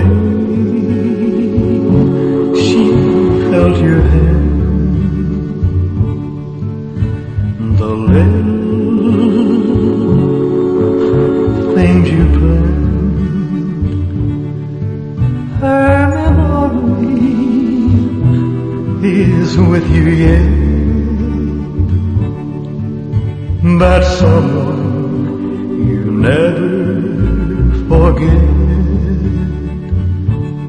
she held your hand. The little things you planned, her memory is with you yet. That someone you never forget.